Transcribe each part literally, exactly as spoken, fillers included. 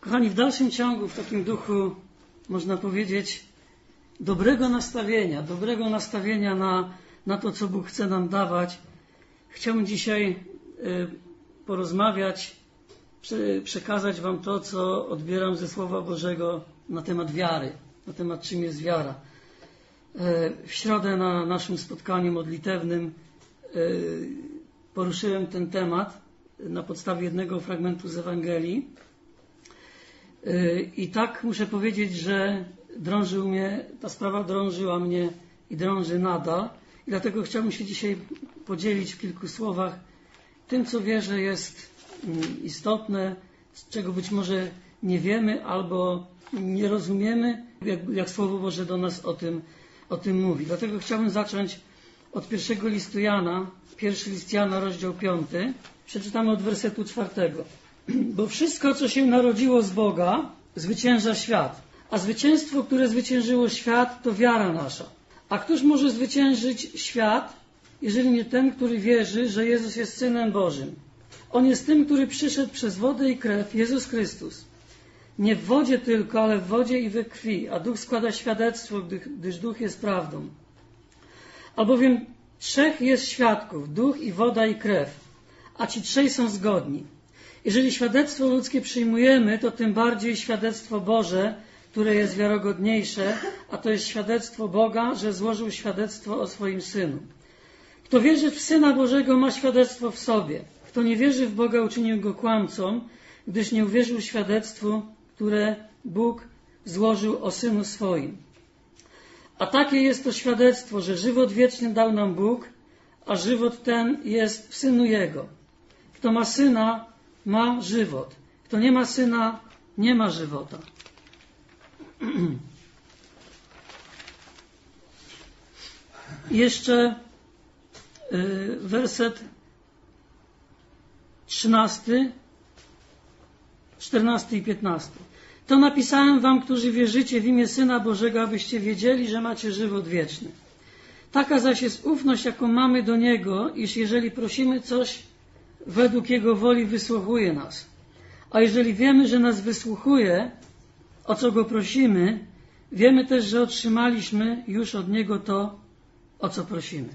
Kochani, w dalszym ciągu, w takim duchu, można powiedzieć, dobrego nastawienia, dobrego nastawienia na, na to, co Bóg chce nam dawać, chciałbym dzisiaj y, porozmawiać, przy, przekazać Wam to, co odbieram ze Słowa Bożego na temat wiary, na temat czym jest wiara. Y, w środę na naszym spotkaniu modlitewnym y, poruszyłem ten temat na podstawie jednego fragmentu z Ewangelii. I tak muszę powiedzieć, że drążył mnie, ta sprawa drążyła mnie i drąży nadal. I dlatego chciałbym się dzisiaj podzielić w kilku słowach tym, co wierzę jest istotne, czego być może nie wiemy albo nie rozumiemy, jak, jak Słowo Boże do nas o tym, o tym mówi. Dlatego chciałbym zacząć od pierwszego listu Jana, pierwszy list Jana, rozdział piąty. Przeczytamy od wersetu czwartego. Bo wszystko, co się narodziło z Boga, zwycięża świat. A zwycięstwo, które zwyciężyło świat, to wiara nasza. A któż może zwyciężyć świat, jeżeli nie ten, który wierzy, że Jezus jest Synem Bożym? On jest tym, który przyszedł przez wodę i krew, Jezus Chrystus. Nie w wodzie tylko, ale w wodzie i we krwi. A Duch składa świadectwo, gdyż Duch jest prawdą. Albowiem trzech jest świadków, Duch i woda i krew. A ci trzej są zgodni. Jeżeli świadectwo ludzkie przyjmujemy, to tym bardziej świadectwo Boże, które jest wiarygodniejsze, a to jest świadectwo Boga, że złożył świadectwo o swoim Synu. Kto wierzy w Syna Bożego, ma świadectwo w sobie. Kto nie wierzy w Boga, uczynił go kłamcą, gdyż nie uwierzył świadectwu, które Bóg złożył o Synu swoim. A takie jest to świadectwo, że żywot wieczny dał nam Bóg, a żywot ten jest w Synu Jego. Kto ma Syna, ma żywot. Kto nie ma Syna, nie ma żywota. Jeszcze y, werset trzynasty, czternasty i piętnasty. To napisałem wam, którzy wierzycie w imię Syna Bożego, abyście wiedzieli, że macie żywot wieczny. Taka zaś jest ufność, jaką mamy do Niego, iż jeżeli prosimy coś według Jego woli, wysłuchuje nas. A jeżeli wiemy, że nas wysłuchuje, o co Go prosimy, wiemy też, że otrzymaliśmy już od Niego to, o co prosimy.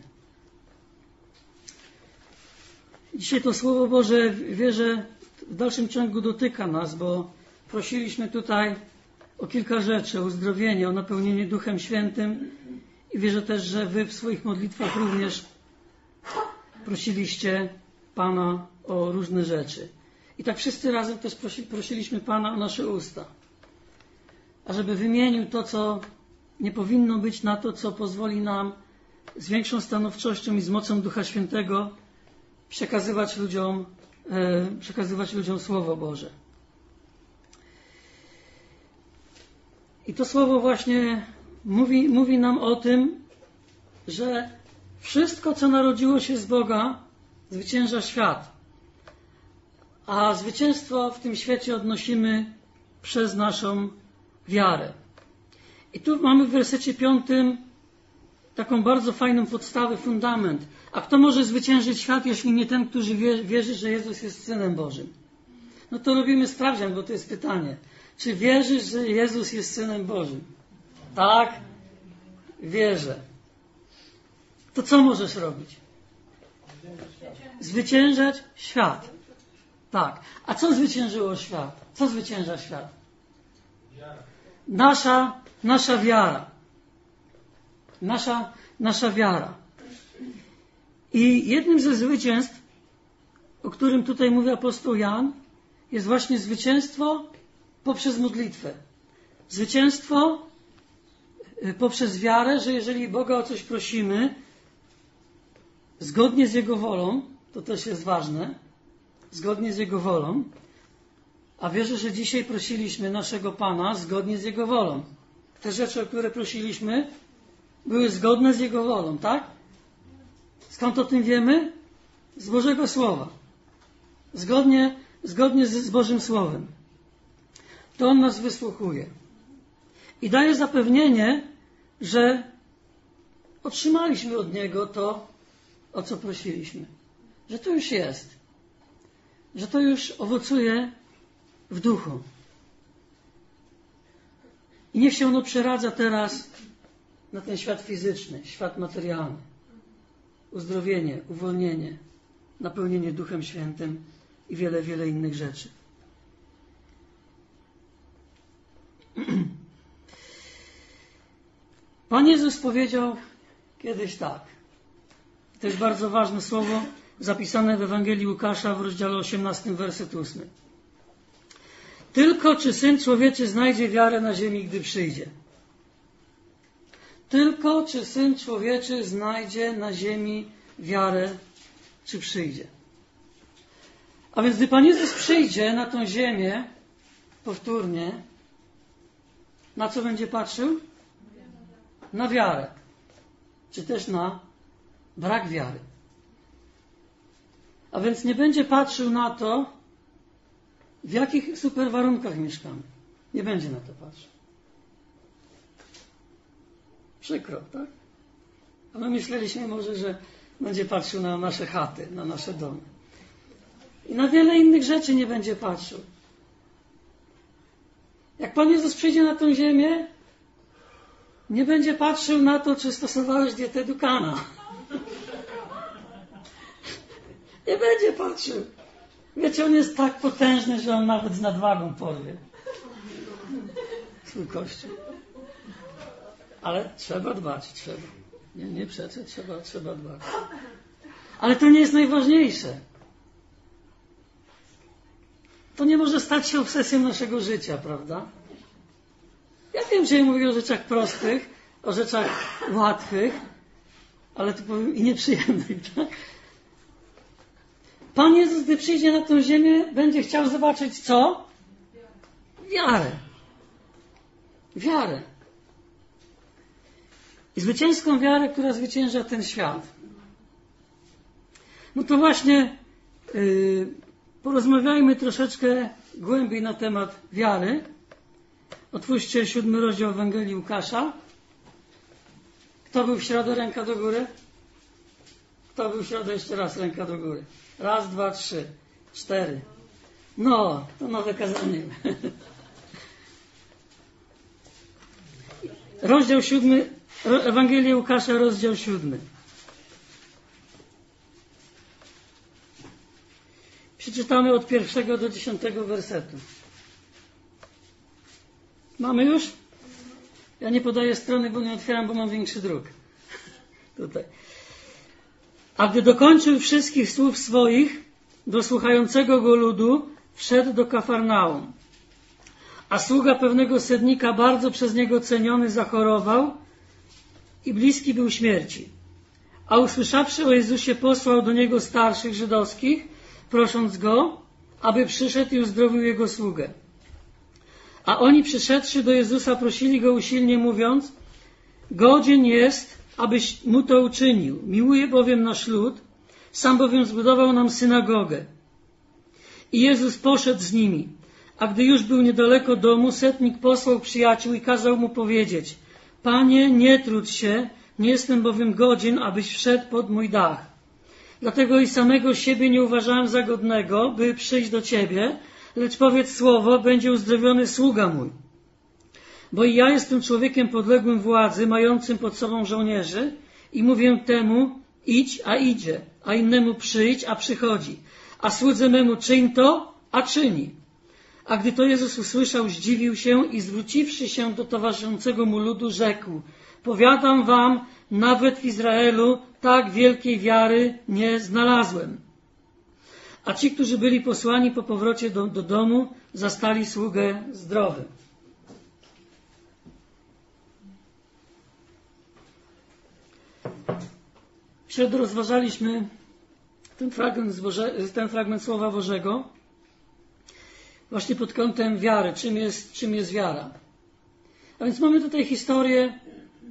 Dzisiaj to Słowo Boże, wierzę, w dalszym ciągu dotyka nas, bo prosiliśmy tutaj o kilka rzeczy, o uzdrowienie, o napełnienie Duchem Świętym i wierzę też, że Wy w swoich modlitwach również prosiliście Pana o różne rzeczy. I tak wszyscy razem też prosi, prosiliśmy Pana o nasze usta. Ażeby wymienił to, co nie powinno być, na to, co pozwoli nam z większą stanowczością i z mocą Ducha Świętego przekazywać ludziom, e, przekazywać ludziom Słowo Boże. I to Słowo właśnie mówi, mówi nam o tym, że wszystko, co narodziło się z Boga, zwycięża świat. A zwycięstwo w tym świecie odnosimy przez naszą wiarę. I tu mamy w wersecie piątym taką bardzo fajną podstawę, fundament. A kto może zwyciężyć świat, jeśli nie ten, który wierzy, że Jezus jest Synem Bożym? No to robimy sprawdzian, bo to jest pytanie. Czy wierzysz, że Jezus jest Synem Bożym? Tak, wierzę. To co możesz robić? Zwyciężać świat. Tak. A co zwyciężyło świat? Co zwycięża świat? Nasza, nasza wiara. Nasza, nasza wiara. I jednym ze zwycięstw, o którym tutaj mówi apostoł Jan, jest właśnie zwycięstwo poprzez modlitwę. Zwycięstwo poprzez wiarę, że jeżeli Boga o coś prosimy, zgodnie z Jego wolą, to też jest ważne, zgodnie z Jego wolą, a wierzę, że dzisiaj prosiliśmy naszego Pana zgodnie z Jego wolą. Te rzeczy, o które prosiliśmy, były zgodne z Jego wolą, tak? Skąd o tym wiemy? Z Bożego Słowa. Zgodnie, zgodnie z, z Bożym Słowem. To On nas wysłuchuje. I daje zapewnienie, że otrzymaliśmy od Niego to, o co prosiliśmy. Że to już jest. Że to już owocuje w duchu. I niech się ono przeradza teraz na ten świat fizyczny, świat materialny. Uzdrowienie, uwolnienie, napełnienie Duchem Świętym i wiele, wiele innych rzeczy. Pan Jezus powiedział kiedyś tak. To jest bardzo ważne słowo zapisane w Ewangelii Łukasza w rozdziale osiemnastym, werset ósmy. Tylko czy Syn Człowieczy znajdzie wiarę na ziemi, gdy przyjdzie? Tylko czy Syn Człowieczy znajdzie na ziemi wiarę, czy przyjdzie? A więc gdy Pan Jezus przyjdzie na tą ziemię, powtórnie, na co będzie patrzył? Na wiarę. Czy też na brak wiary. A więc nie będzie patrzył na to, w jakich super warunkach mieszkamy. Nie będzie na to patrzył. Przykro, tak? A my myśleliśmy może, że będzie patrzył na nasze chaty, na nasze domy. I na wiele innych rzeczy nie będzie patrzył. Jak Pan Jezus przyjdzie na tę ziemię, nie będzie patrzył na to, czy stosowałeś dietę Dukana. Nie będzie patrzył. Wiecie, on jest tak potężny, że on nawet z nadwagą porwie swój Kościół. Ale trzeba dbać, trzeba. Nie, nie przeczę, trzeba, trzeba dbać. Ale to nie jest najważniejsze. To nie może stać się obsesją naszego życia, prawda? Ja wiem, że ja mówię o rzeczach prostych, o rzeczach łatwych, ale to powiem i nieprzyjemnych, tak? Pan Jezus, gdy przyjdzie na tę ziemię, będzie chciał zobaczyć co? Wiarę. Wiarę. I zwycięską wiarę, która zwycięża ten świat. No to właśnie yy, porozmawiajmy troszeczkę głębiej na temat wiary. Otwórzcie siódmy rozdział Ewangelii Łukasza. Kto był w środę? Ręka do góry. Kto był w środę? Jeszcze raz ręka do góry. Raz, dwa, trzy, cztery. No, to nowe kazanie. Rozdział siódmy, Ewangelia Łukasza, rozdział siódmy. Przeczytamy od pierwszego do dziesiątego wersetu. Mamy już? Ja nie podaję strony, bo nie otwieram, bo mam większy druk. Tutaj. A gdy dokończył wszystkich słów swoich, do słuchającego go ludu, wszedł do Kafarnaum. A sługa pewnego sednika, bardzo przez niego ceniony, zachorował i bliski był śmierci. A usłyszawszy o Jezusie, posłał do niego starszych żydowskich, prosząc go, aby przyszedł i uzdrowił jego sługę. A oni przyszedłszy do Jezusa, prosili go usilnie, mówiąc: godzien jest, abyś mu to uczynił. Miłuje bowiem nasz lud, sam bowiem zbudował nam synagogę. I Jezus poszedł z nimi. A gdy już był niedaleko domu, setnik posłał przyjaciół i kazał mu powiedzieć: Panie, nie trudź się, nie jestem bowiem godzien, abyś wszedł pod mój dach. Dlatego i samego siebie nie uważałem za godnego, by przyjść do Ciebie, lecz powiedz słowo, będzie uzdrowiony sługa mój. Bo i ja jestem człowiekiem podległym władzy, mającym pod sobą żołnierzy i mówię temu: idź, a idzie, a innemu przyjdź, a przychodzi, a słudze memu: czyń to, a czyni. A gdy to Jezus usłyszał, zdziwił się i zwróciwszy się do towarzyszącego mu ludu, rzekł: powiadam wam, nawet w Izraelu tak wielkiej wiary nie znalazłem. A ci, którzy byli posłani po powrocie do, do domu, zastali sługę zdrowy. W środę rozważaliśmy ten fragment, z Boże, ten fragment Słowa Bożego właśnie pod kątem wiary. Czym jest, czym jest wiara? A więc mamy tutaj historię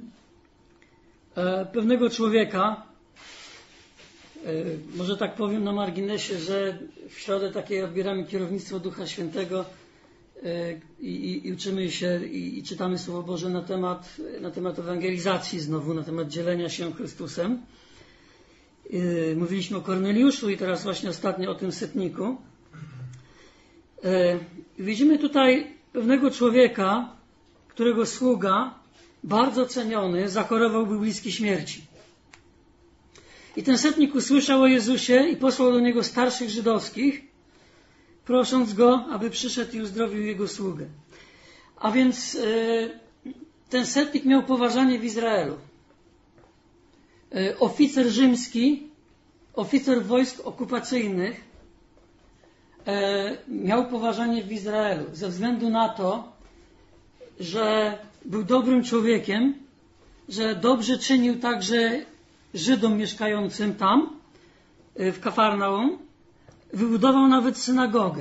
e, pewnego człowieka. E, może tak powiem na marginesie, że w środę takiej odbieramy kierownictwo Ducha Świętego e, i, i uczymy się i, i czytamy Słowo Boże na temat, na temat ewangelizacji znowu, na temat dzielenia się Chrystusem. E, mówiliśmy o Korneliuszu i teraz właśnie ostatnio o tym setniku. E, widzimy tutaj pewnego człowieka, którego sługa, bardzo ceniony, zachorował, był bliski śmierci. I ten setnik usłyszał o Jezusie i posłał do niego starszych żydowskich, prosząc go, aby przyszedł i uzdrowił jego sługę. A więc yy, ten setnik miał poważanie w Izraelu. Yy, oficer rzymski, oficer wojsk okupacyjnych yy, miał poważanie w Izraelu ze względu na to, że był dobrym człowiekiem, że dobrze czynił także Żydom mieszkającym tam, w Kafarnaum, wybudował nawet synagogę.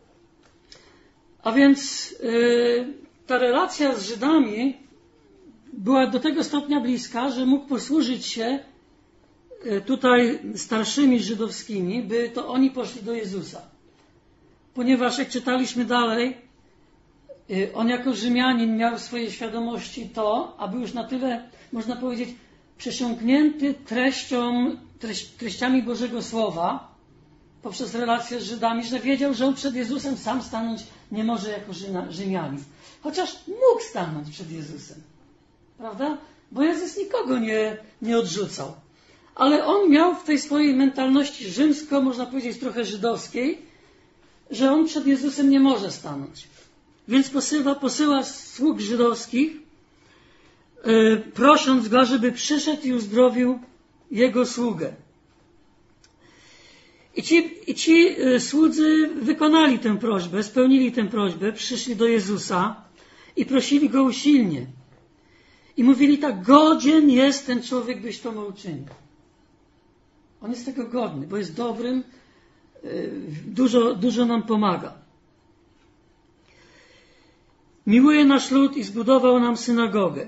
A więc yy, ta relacja z Żydami była do tego stopnia bliska, że mógł posłużyć się yy, tutaj starszymi żydowskimi, by to oni poszli do Jezusa. Ponieważ jak czytaliśmy dalej, yy, on jako Rzymianin miał w swojej świadomości to, aby już na tyle, można powiedzieć, przesiąknięty treścią, treść, treściami Bożego Słowa poprzez relacje z Żydami, że wiedział, że on przed Jezusem sam stanąć nie może jako Rzymianin. Chociaż mógł stanąć przed Jezusem. Prawda? Bo Jezus nikogo nie, nie odrzucał. Ale on miał w tej swojej mentalności rzymsko, można powiedzieć trochę żydowskiej, że on przed Jezusem nie może stanąć. Więc posyła, posyła sług żydowskich, prosząc go, żeby przyszedł i uzdrowił jego sługę. I ci, i ci słudzy wykonali tę prośbę, spełnili tę prośbę, przyszli do Jezusa i prosili go usilnie. I mówili tak: godzien jest ten człowiek, byś to mu uczynił. On jest tego godny, bo jest dobrym, dużo, dużo nam pomaga. Miłuje nasz lud i zbudował nam synagogę.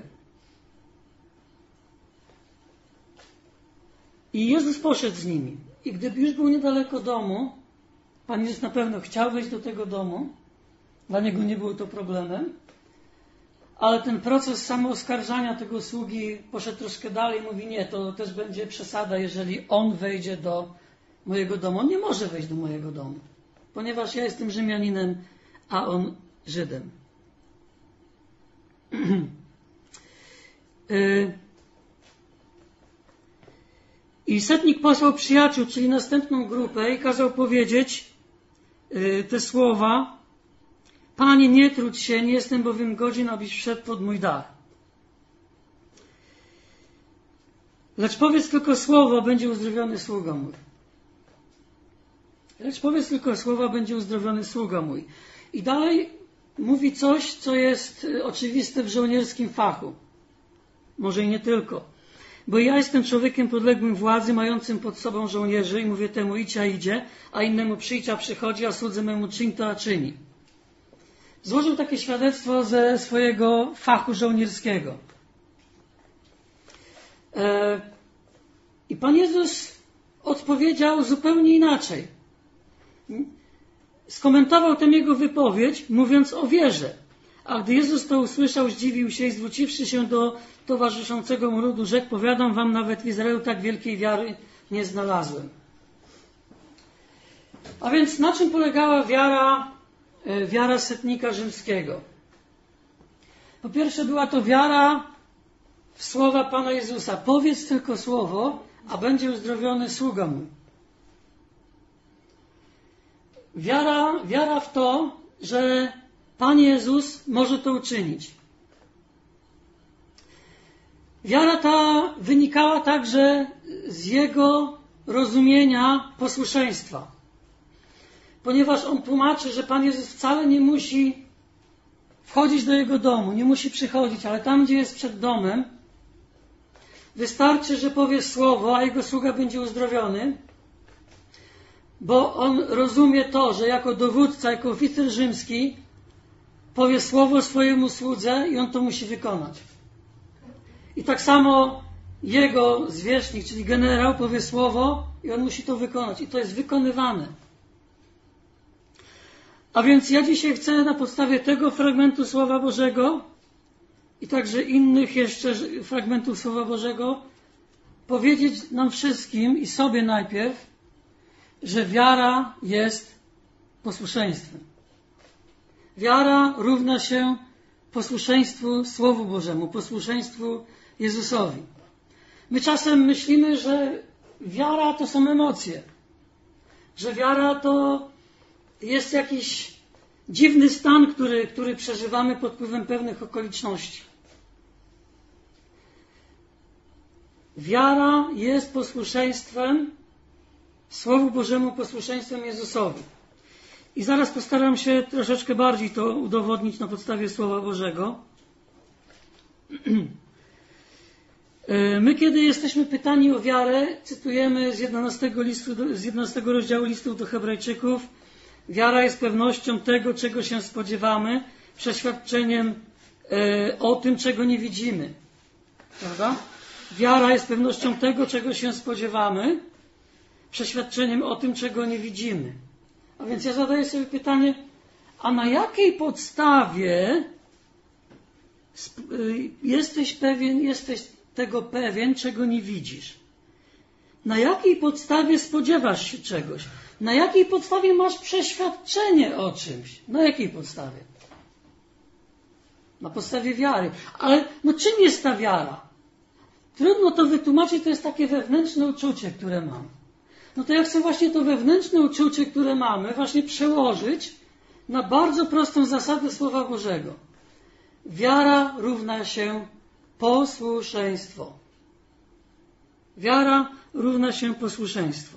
I Jezus poszedł z nimi. I gdy już był niedaleko domu, Pan Jezus na pewno chciał wejść do tego domu. Dla Niego nie było to problemem. Ale ten proces samooskarżania tego sługi poszedł troszkę dalej. Mówi: nie, to też będzie przesada, jeżeli on wejdzie do mojego domu. On nie może wejść do mojego domu, ponieważ ja jestem Rzymianinem, a on Żydem. y I setnik posłał przyjaciół, czyli następną grupę, i kazał powiedzieć yy, te słowa: Panie, nie trudź się, nie jestem bowiem godzien, abyś wszedł pod mój dach. Lecz powiedz tylko słowo, będzie uzdrowiony sługa mój. Lecz powiedz tylko słowa, będzie uzdrowiony sługa mój. I dalej mówi coś, co jest oczywiste w żołnierskim fachu. Może i nie tylko. Bo ja jestem człowiekiem podległym władzy, mającym pod sobą żołnierzy, i mówię temu: idź, a idzie, a innemu przyjdź, a przychodzi, a słudze memu czyń to, a czyni. Złożył takie świadectwo ze swojego fachu żołnierskiego. E, I Pan Jezus odpowiedział zupełnie inaczej. Skomentował tę jego wypowiedź, mówiąc o wierze. A gdy Jezus to usłyszał, zdziwił się i zwróciwszy się do towarzyszącego mu ludu, rzekł: powiadam wam, nawet w Izraelu tak wielkiej wiary nie znalazłem. A więc na czym polegała wiara, wiara setnika rzymskiego? Po pierwsze, była to wiara w słowa Pana Jezusa. Powiedz tylko słowo, a będzie uzdrowiony sługa mój. Wiara, wiara w to, że Pan Jezus może to uczynić. Wiara ta wynikała także z Jego rozumienia posłuszeństwa. Ponieważ On tłumaczy, że Pan Jezus wcale nie musi wchodzić do Jego domu, nie musi przychodzić, ale tam, gdzie jest przed domem, wystarczy, że powie słowo, a Jego sługa będzie uzdrowiony, bo On rozumie to, że jako dowódca, jako oficer rzymski powie słowo swojemu słudze i on to musi wykonać. I tak samo jego zwierzchnik, czyli generał, powie słowo i on musi to wykonać. I to jest wykonywane. A więc ja dzisiaj chcę na podstawie tego fragmentu Słowa Bożego i także innych jeszcze fragmentów Słowa Bożego powiedzieć nam wszystkim i sobie najpierw, że wiara jest posłuszeństwem. Wiara równa się posłuszeństwu Słowu Bożemu, posłuszeństwu Jezusowi. My czasem myślimy, że wiara to są emocje, że wiara to jest jakiś dziwny stan, który, który przeżywamy pod wpływem pewnych okoliczności. Wiara jest posłuszeństwem Słowu Bożemu, posłuszeństwem Jezusowi. I zaraz postaram się troszeczkę bardziej to udowodnić na podstawie Słowa Bożego. My, kiedy jesteśmy pytani o wiarę, cytujemy z jedenastego, listu, z jedenastego rozdziału listu do Hebrajczyków: wiara jest pewnością tego, czego się spodziewamy, przeświadczeniem e, o tym, czego nie widzimy. Prawda? Wiara jest pewnością tego, czego się spodziewamy, przeświadczeniem o tym, czego nie widzimy. A więc ja zadaję sobie pytanie, a na jakiej podstawie jesteś pewien, jesteś tego pewien, czego nie widzisz? Na jakiej podstawie spodziewasz się czegoś? Na jakiej podstawie masz przeświadczenie o czymś? Na jakiej podstawie? Na podstawie wiary. Ale no czym jest ta wiara? Trudno to wytłumaczyć, to jest takie wewnętrzne uczucie, które mam. No to ja chcę właśnie to wewnętrzne uczucie, które mamy, właśnie przełożyć na bardzo prostą zasadę Słowa Bożego. Wiara równa się posłuszeństwo. Wiara równa się posłuszeństwo.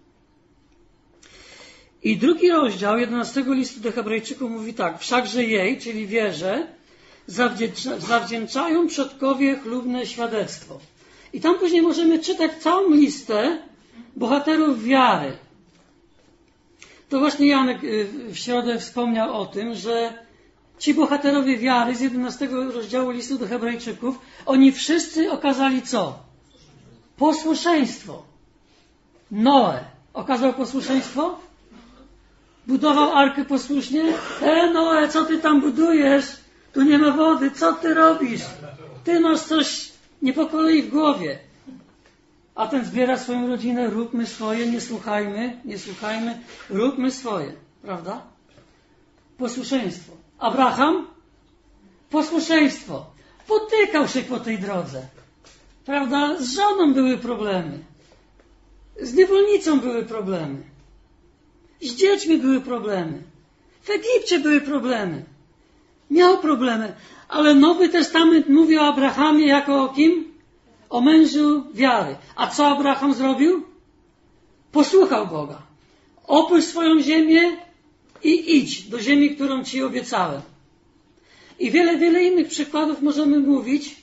I drugi rozdział jedenastego listu do Hebrajczyków mówi tak: wszakże jej, czyli wierze, zawdzięcza, zawdzięczają przodkowie chlubne świadectwo. I tam później możemy czytać całą listę bohaterów wiary. To właśnie Janek w środę wspomniał o tym, że ci bohaterowie wiary z jedenastego rozdziału listu do Hebrajczyków, oni wszyscy okazali co? Posłuszeństwo. Noe okazał posłuszeństwo? Budował arkę posłusznie? E Noe, co ty tam budujesz? Tu nie ma wody, co ty robisz? Ty masz coś nie po kolei w głowie. A ten zbiera swoją rodzinę, róbmy swoje, nie słuchajmy, nie słuchajmy, róbmy swoje. Prawda? Posłuszeństwo. Abraham? Posłuszeństwo. Potykał się po tej drodze. Prawda? Z żoną były problemy. Z niewolnicą były problemy. Z dziećmi były problemy. W Egipcie były problemy. Miał problemy. Ale Nowy Testament mówi o Abrahamie jako o kim? O mężu wiary. A co Abraham zrobił? Posłuchał Boga. Opuść swoją ziemię i idź do ziemi, którą ci obiecałem. I wiele, wiele innych przykładów możemy mówić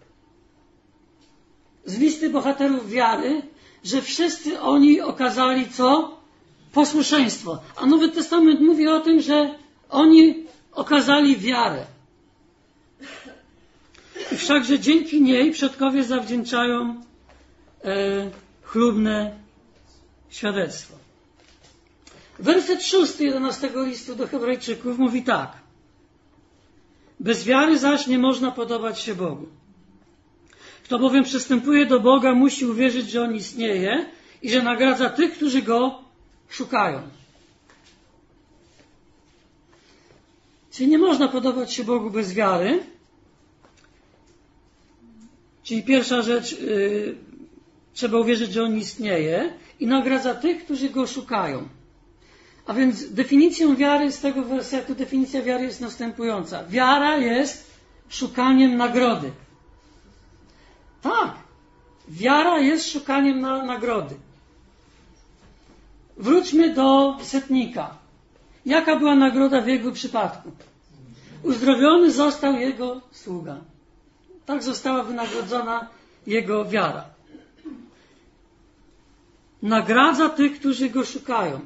z listy bohaterów wiary, że wszyscy oni okazali co? Posłuszeństwo. A Nowy Testament mówi o tym, że oni okazali wiarę. I wszakże dzięki niej przodkowie zawdzięczają e, chlubne świadectwo. Werset szósty jedenastego listu do Hebrajczyków mówi tak: bez wiary zaś nie można podobać się Bogu. Kto bowiem przystępuje do Boga, musi uwierzyć, że On istnieje i że nagradza tych, którzy Go szukają. Czyli nie można podobać się Bogu bez wiary. Czyli pierwsza rzecz, yy, trzeba uwierzyć, że On istnieje i nagradza tych, którzy Go szukają. A więc definicją wiary z tego wersetu, definicja wiary jest następująca. Wiara jest szukaniem nagrody. Tak, wiara jest szukaniem na, nagrody. Wróćmy do setnika. Jaka była nagroda w jego przypadku? Uzdrowiony został jego sługa. Tak została wynagrodzona jego wiara. Nagradza tych, którzy Go szukają.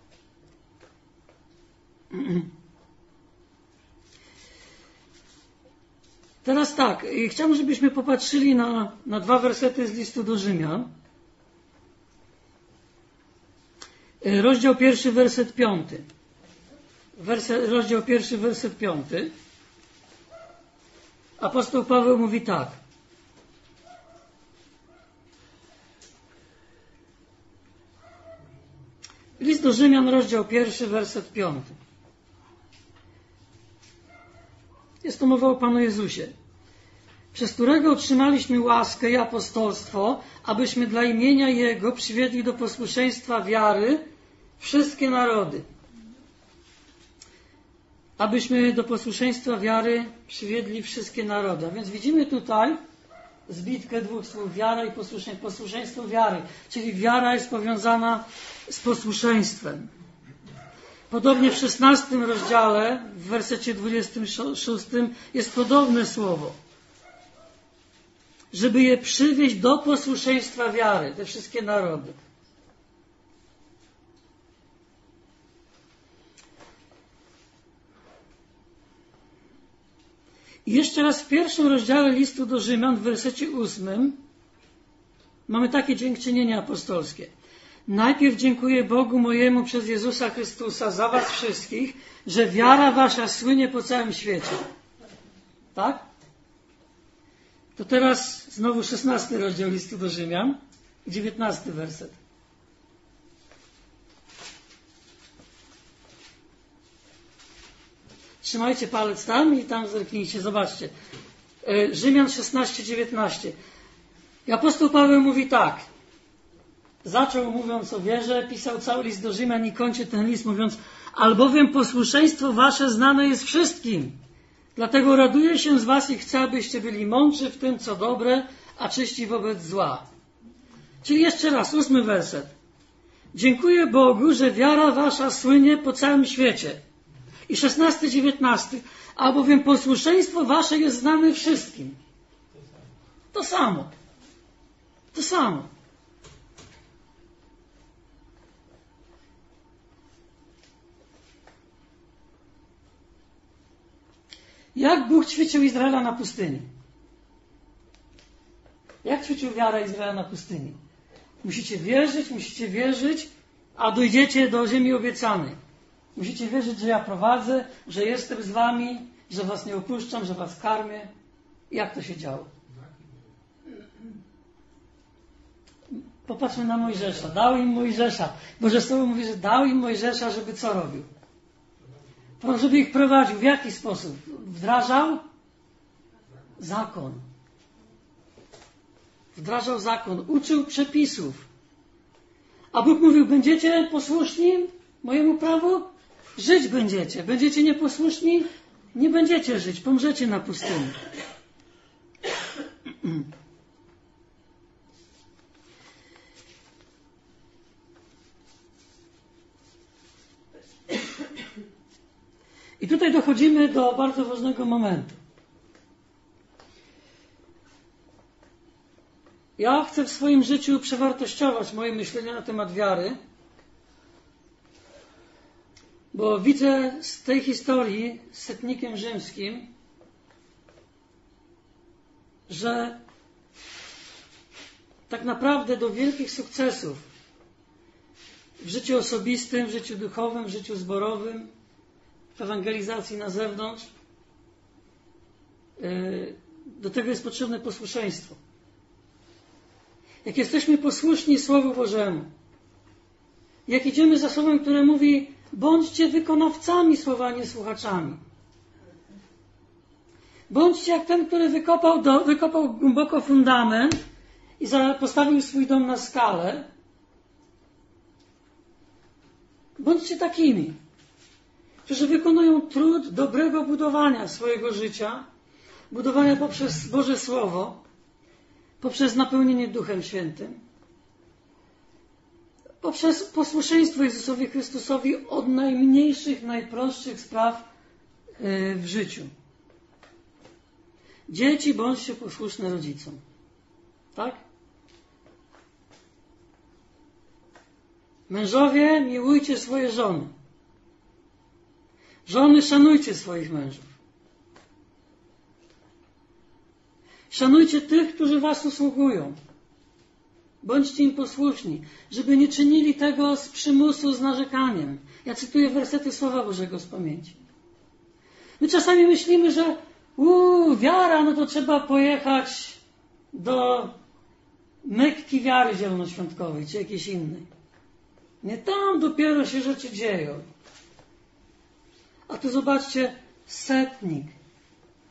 Teraz tak, chciałbym, żebyśmy popatrzyli na, na dwa wersety z listu do Rzymian. Rozdział pierwszy, werset piąty. Werset, rozdział pierwszy, werset piąty. Apostoł Paweł mówi tak. List do Rzymian, rozdział pierwszy, werset piąty. Jest to mowa o Panu Jezusie, przez którego otrzymaliśmy łaskę i apostolstwo, abyśmy dla imienia Jego przywiedli do posłuszeństwa wiary wszystkie narody. Abyśmy do posłuszeństwa wiary przywiedli wszystkie narody. A więc widzimy tutaj zbitkę dwóch słów, wiara i posłuszeństwo, posłuszeństwo wiary. Czyli wiara jest powiązana z posłuszeństwem. Podobnie w szesnastym rozdziale, w wersecie dwudziestym szóstym jest podobne słowo. Żeby je przywieźć do posłuszeństwa wiary, te wszystkie narody. I jeszcze raz w pierwszym rozdziale listu do Rzymian, w wersecie ósmym, mamy takie dziękczynienie apostolskie. Najpierw dziękuję Bogu mojemu przez Jezusa Chrystusa za was wszystkich, że wiara wasza słynie po całym świecie. Tak? To teraz znowu szesnasty rozdział listu do Rzymian, dziewiętnasty werset. Trzymajcie palec tam i tam zerknijcie, zobaczcie. Rzymian szesnaście, dziewiętnaście. I apostoł Paweł mówi tak. Zaczął mówiąc o wierze, pisał cały list do Rzymian i kończy ten list mówiąc: albowiem posłuszeństwo wasze znane jest wszystkim. Dlatego raduję się z was i chcę, abyście byli mądrzy w tym, co dobre, a czyści wobec zła. Czyli jeszcze raz, ósmy werset. Dziękuję Bogu, że wiara wasza słynie po całym świecie. I szesnasty, dziewiętnasty. Albowiem posłuszeństwo wasze jest znane wszystkim. To samo. To samo. Jak Bóg ćwiczył Izraela na pustyni? Jak ćwiczył wiarę Izraela na pustyni? Musicie wierzyć, musicie wierzyć, a dojdziecie do ziemi obiecanej. Musicie wierzyć, że ja prowadzę, że jestem z wami, że was nie opuszczam, że was karmię. Jak to się działo? Popatrzmy na Mojżesza. Dał im Mojżesza. Boże Słowo mówi, że dał im Mojżesza, żeby co robił? Żeby ich prowadził. W jaki sposób? Wdrażał zakon. Wdrażał zakon. Uczył przepisów. A Bóg mówił, będziecie posłuszni mojemu prawu? Żyć będziecie. Będziecie nieposłuszni? Nie będziecie żyć. Pomrzecie na pustyni. I tutaj dochodzimy do bardzo ważnego momentu. Ja chcę w swoim życiu przewartościować moje myślenie na temat wiary, bo widzę z tej historii z setnikiem rzymskim, że tak naprawdę do wielkich sukcesów w życiu osobistym, w życiu duchowym, w życiu zborowym, w ewangelizacji na zewnątrz, do tego jest potrzebne posłuszeństwo. Jak jesteśmy posłuszni Słowu Bożemu, jak idziemy za Słowem, które mówi, bądźcie wykonawcami Słowa, a nie słuchaczami. Bądźcie jak ten, który wykopał, do, wykopał głęboko fundament i postawił swój dom na skalę. Bądźcie takimi, którzy wykonują trud dobrego budowania swojego życia, budowania poprzez Boże Słowo, poprzez napełnienie Duchem Świętym, poprzez posłuszeństwo Jezusowi Chrystusowi od najmniejszych, najprostszych spraw w życiu. Dzieci, bądźcie posłuszne rodzicom. Tak? Mężowie, miłujcie swoje żony. Żony, szanujcie swoich mężów. Szanujcie tych, którzy was usługują. Bądźcie im posłuszni, żeby nie czynili tego z przymusu, z narzekaniem. Ja cytuję wersety Słowa Bożego z pamięci. My czasami myślimy, że uuu, wiara, no to trzeba pojechać do Mekki wiary zielonoświątkowej, czy jakiejś innej. Nie, tam dopiero się rzeczy dzieją. A tu zobaczcie, setnik,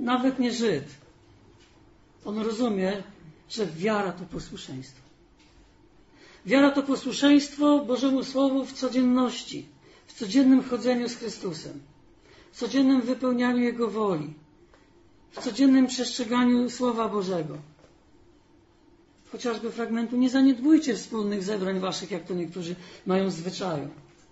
nawet nie Żyd. On rozumie, że wiara to posłuszeństwo. Wiara to posłuszeństwo Bożemu Słowu w codzienności, w codziennym chodzeniu z Chrystusem, w codziennym wypełnianiu Jego woli, w codziennym przestrzeganiu Słowa Bożego. Chociażby fragmentu: nie zaniedbujcie wspólnych zebrań waszych, jak to niektórzy mają w zwyczaju.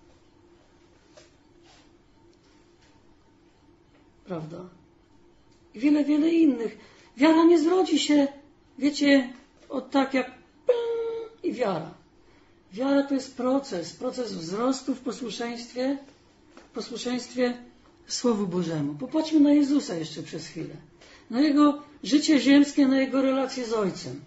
Prawda? I wiele, wiele innych. Wiara nie zrodzi się, wiecie, od tak jak i wiara. Wiara to jest proces, proces wzrostu w posłuszeństwie, w posłuszeństwie Słowu Bożemu. Popatrzmy na Jezusa jeszcze przez chwilę. Na Jego życie ziemskie, na Jego relacje z Ojcem.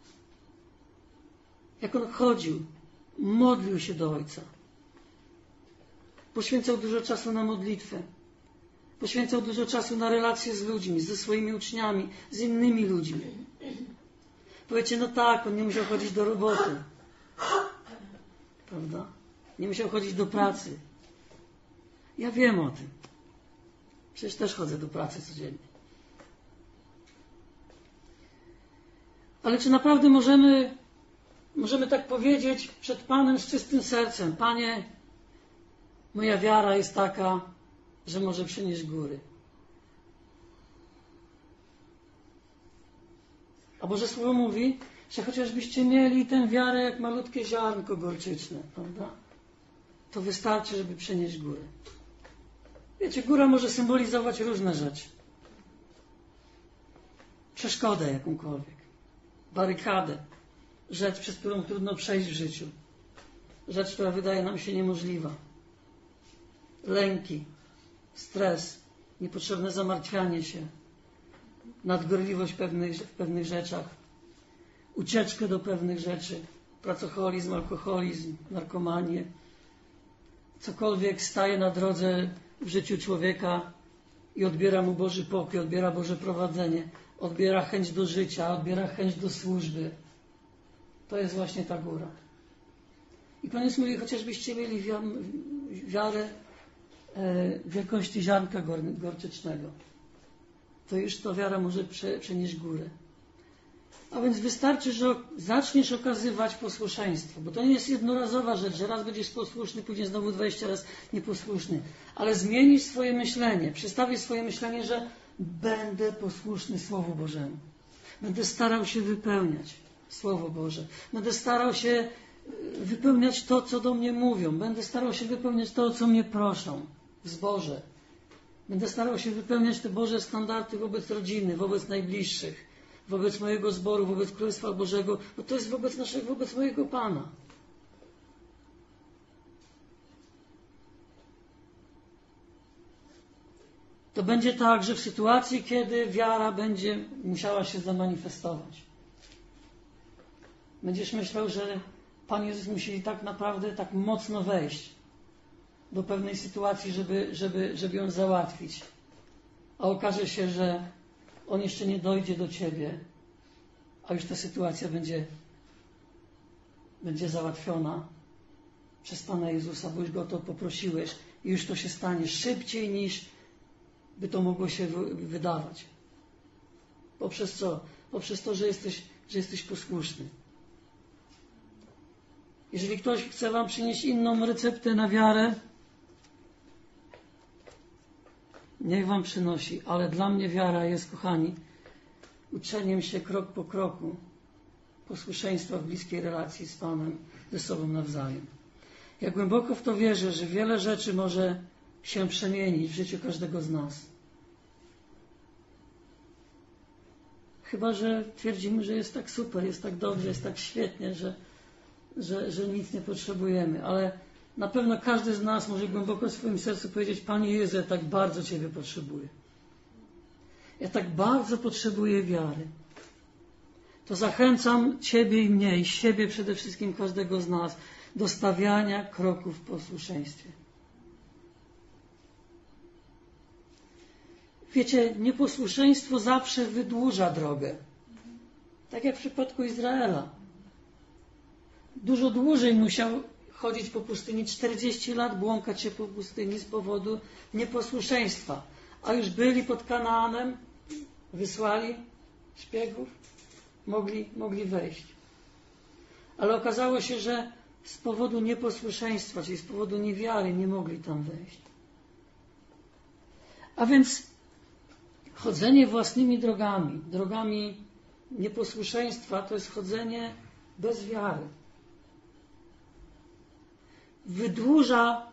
Jak On chodził, modlił się do Ojca. Poświęcał dużo czasu na modlitwę. Poświęcał dużo czasu na relacje z ludźmi, ze swoimi uczniami, z innymi ludźmi. Powiecie, no tak, On nie musiał chodzić do roboty. Prawda? Nie musiał chodzić do pracy. Ja wiem o tym. Przecież też chodzę do pracy codziennie. Ale czy naprawdę możemy, możemy tak powiedzieć przed Panem z czystym sercem: Panie, moja wiara jest taka, że może przynieść góry. A Boże Słowo mówi, że chociażbyście mieli tę wiarę jak malutkie ziarnko gorczyczne, prawda? To wystarczy, żeby przenieść górę. Wiecie, góra może symbolizować różne rzeczy. Przeszkodę jakąkolwiek. Barykadę. Rzecz, przez którą trudno przejść w życiu. Rzecz, która wydaje nam się niemożliwa. Lęki, stres, niepotrzebne zamartwianie się, nadgorliwość pewnych, w pewnych rzeczach, ucieczkę do pewnych rzeczy, pracoholizm, alkoholizm, narkomanię. Cokolwiek staje na drodze w życiu człowieka i odbiera mu Boży pokój, odbiera Boże prowadzenie, odbiera chęć do życia, odbiera chęć do służby. To jest właśnie ta góra. I Pan Jezus mówi, chociażbyście mieli wiarę e, wielkości ziarnka gorczycznego, to już ta wiara może prze, przenieść górę. A więc wystarczy, że zaczniesz okazywać posłuszeństwo, bo to nie jest jednorazowa rzecz, że raz będziesz posłuszny, później znowu dwadzieścia raz nieposłuszny, ale zmienisz swoje myślenie, przestawisz swoje myślenie, że będę posłuszny Słowu Bożemu. Będę starał się wypełniać Słowo Boże. Będę starał się wypełniać to, co do mnie mówią. Będę starał się wypełniać to, o co mnie proszą w zborze. Będę starał się wypełniać te Boże standardy wobec rodziny, wobec najbliższych, wobec mojego zboru, wobec Królestwa Bożego, bo to jest wobec naszego, wobec mojego Pana. To będzie tak, że w sytuacji, kiedy wiara będzie musiała się zamanifestować, będziesz myślał, że Pan Jezus musi tak naprawdę tak mocno wejść do pewnej sytuacji, żeby, żeby, żeby ją załatwić. A okaże się, że On jeszcze nie dojdzie do Ciebie, a już ta sytuacja będzie, będzie załatwiona przez Pana Jezusa, bo już Go o to poprosiłeś i już to się stanie szybciej, niż by to mogło się wydawać. Poprzez co? Poprzez to, że jesteś, że jesteś posłuszny. Jeżeli ktoś chce Wam przynieść inną receptę na wiarę, niech Wam przynosi, ale dla mnie wiara jest, kochani, uczeniem się krok po kroku posłuszeństwa w bliskiej relacji z Panem, ze sobą nawzajem. Ja głęboko w to wierzę, że wiele rzeczy może się przemienić w życiu każdego z nas. Chyba że twierdzimy, że jest tak super, jest tak dobrze, jest tak świetnie, że, że, że nic nie potrzebujemy, ale na pewno każdy z nas może głęboko w swoim sercu powiedzieć: Panie Jezu, ja tak bardzo Ciebie potrzebuję. Ja tak bardzo potrzebuję wiary. To zachęcam Ciebie i mnie, i siebie przede wszystkim, każdego z nas, do stawiania kroków w posłuszeństwie. Wiecie, nieposłuszeństwo zawsze wydłuża drogę. Tak jak w przypadku Izraela. Dużo dłużej musiał chodzić po pustyni, czterdzieści lat błąkać się po pustyni z powodu nieposłuszeństwa. A już byli pod Kanaanem, wysłali szpiegów, mogli, mogli wejść. Ale okazało się, że z powodu nieposłuszeństwa, czyli z powodu niewiary, nie mogli tam wejść. A więc chodzenie własnymi drogami, drogami nieposłuszeństwa, to jest chodzenie bez wiary. Wydłuża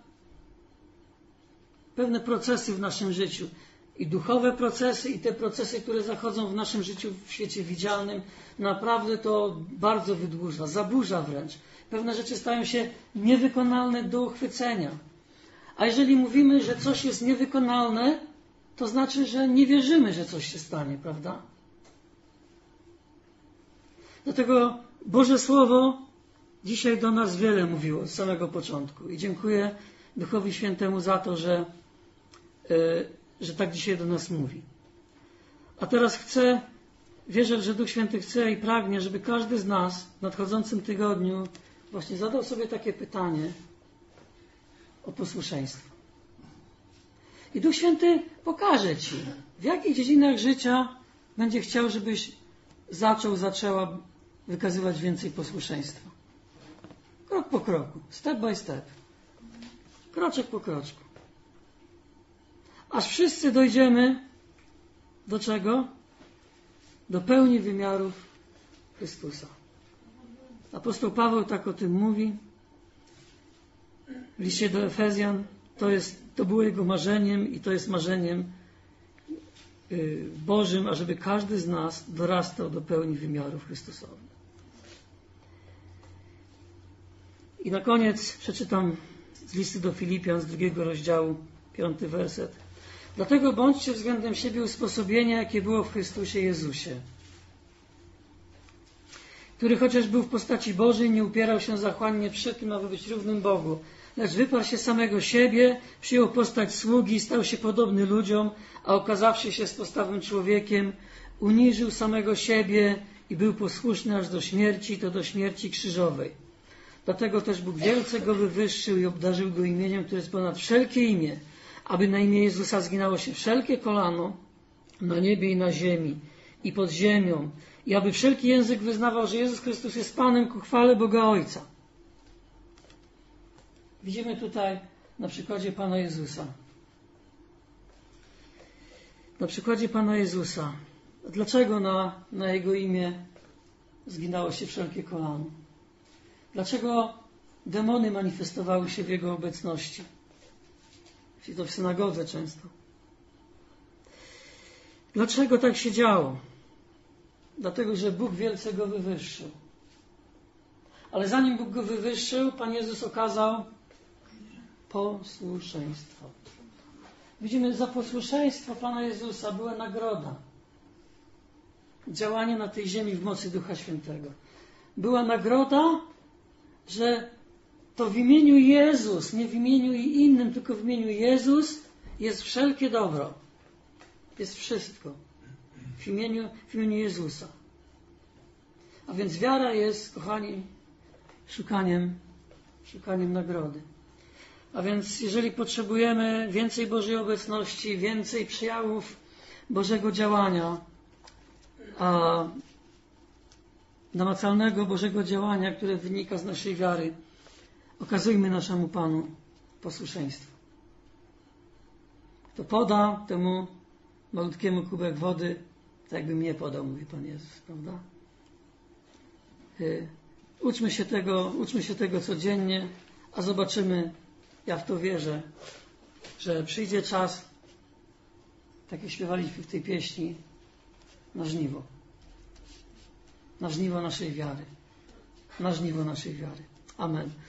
pewne procesy w naszym życiu. I duchowe procesy, i te procesy, które zachodzą w naszym życiu w świecie widzialnym, naprawdę to bardzo wydłuża, zaburza wręcz. Pewne rzeczy stają się niewykonalne do uchwycenia. A jeżeli mówimy, że coś jest niewykonalne, to znaczy, że nie wierzymy, że coś się stanie, prawda? Dlatego Boże Słowo dzisiaj do nas wiele mówiło od samego początku. I dziękuję Duchowi Świętemu za to, że, yy, że tak dzisiaj do nas mówi. A teraz chcę, wierzę, że Duch Święty chce i pragnie, żeby każdy z nas w nadchodzącym tygodniu właśnie zadał sobie takie pytanie o posłuszeństwo. I Duch Święty pokaże Ci, w jakich dziedzinach życia będzie chciał, żebyś zaczął, zaczęła wykazywać więcej posłuszeństwa. Krok po kroku, step by step. Kroczek po kroczku. Aż wszyscy dojdziemy do czego? Do pełni wymiarów Chrystusa. Apostoł Paweł tak o tym mówi w liście do Efezjan. To, jest, to było jego marzeniem i to jest marzeniem Bożym, ażeby każdy z nas dorastał do pełni wymiarów Chrystusowych. I na koniec przeczytam z listy do Filipian z drugiego rozdziału, piąty werset. Dlatego bądźcie względem siebie usposobienia, jakie było w Chrystusie Jezusie, który chociaż był w postaci Bożej, nie upierał się zachłannie przed tym, aby być równym Bogu, lecz wyparł się samego siebie, przyjął postać sługi, stał się podobny ludziom, a okazawszy się spostawnym człowiekiem, uniżył samego siebie i był posłuszny aż do śmierci, to do śmierci krzyżowej. Dlatego też Bóg wielce go wywyższył i obdarzył go imieniem, które jest ponad wszelkie imię, aby na imię Jezusa zginało się wszelkie kolano na niebie i na ziemi i pod ziemią i aby wszelki język wyznawał, że Jezus Chrystus jest Panem ku chwale Boga Ojca. Widzimy tutaj na przykładzie Pana Jezusa. Na przykładzie Pana Jezusa. Dlaczego na, na Jego imię zginało się wszelkie kolano? Dlaczego demony manifestowały się w Jego obecności? I to w synagodze często. Dlaczego tak się działo? Dlatego, że Bóg wielce go wywyższył. Ale zanim Bóg go wywyższył, Pan Jezus okazał posłuszeństwo. Widzimy, za posłuszeństwo Pana Jezusa była nagroda. Działanie na tej ziemi w mocy Ducha Świętego. Była nagroda, że to w imieniu Jezus, nie w imieniu i innym, tylko w imieniu Jezus jest wszelkie dobro. Jest wszystko. W imieniu, w imieniu Jezusa. A więc wiara jest, kochani, szukaniem, szukaniem nagrody. A więc jeżeli potrzebujemy więcej Bożej obecności, więcej przejawów Bożego działania, a namacalnego Bożego działania, które wynika z naszej wiary, okazujmy naszemu Panu posłuszeństwo. Kto poda temu malutkiemu kubek wody, tak jakby mnie podał, mówi Pan Jezus, prawda? Uczmy się tego, uczmy się tego codziennie, a zobaczymy, ja w to wierzę, że przyjdzie czas, tak jak śpiewaliśmy w tej pieśni, na żniwo. Na żniwo naszej wiary. Na żniwo naszej wiary. Amen.